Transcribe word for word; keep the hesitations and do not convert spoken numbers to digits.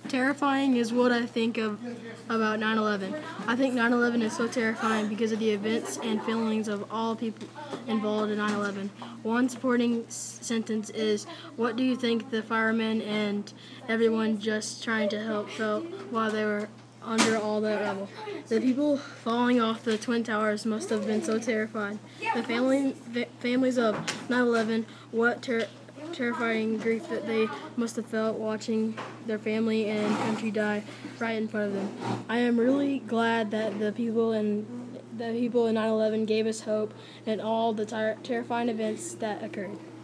Terrifying is what I think of about nine eleven. I think nine eleven is so terrifying because of the events and feelings of all people involved in nine eleven. One supporting s- sentence is, what do you think the firemen and everyone just trying to help felt while they were under all that rubble? The people falling off the Twin Towers must have been so terrified. The family, fa- families of nine eleven, what ter- terrifying grief that they must have felt watching their family and country die right in front of them. I am really glad that the people in the people in nine eleven gave us hope and all the ter- terrifying events that occurred.